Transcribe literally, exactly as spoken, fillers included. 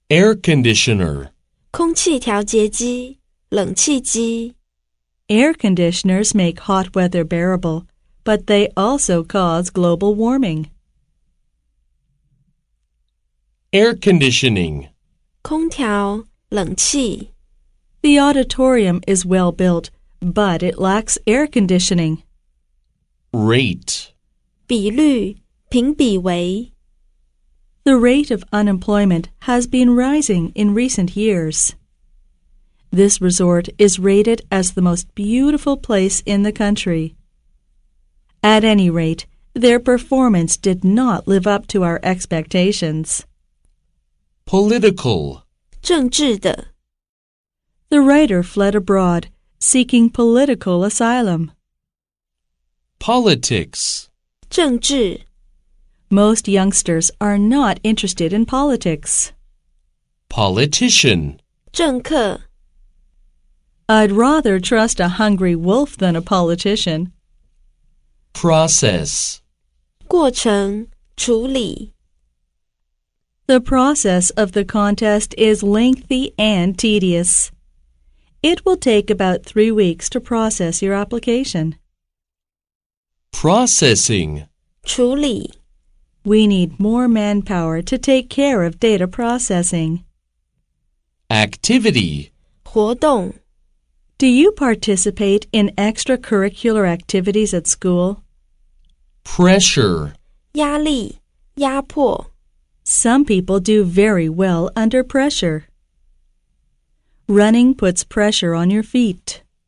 Air conditioner. 空气调节机、冷气机。 Air conditioners make hot weather bearable, but they also cause global warming. Air conditioning. 空调、冷气。 The auditorium is well built, but it lacks air conditioning. Rate. 比率、评比为。 The rate of unemployment has been rising in recent years. This resort is rated as the most beautiful place in the country. At any rate, their performance did not live up to our expectations. Political. 政治的。 The writer fled abroad, seeking political asylum. Politics. 政治。 Most youngsters are not interested in politics. Politician. 政客。 I'd rather trust a hungry wolf than a politician. Process. 过程、处理。 The process of the contest is lengthy and tedious. It will take about three weeks to process your application. Processing. 处理。 We need more manpower to take care of data processing. Activity. 活动。 Do you participate in extracurricular activities at school? Pressure. 压力、压迫。 Some people do very well under pressure. Running puts pressure on your feet.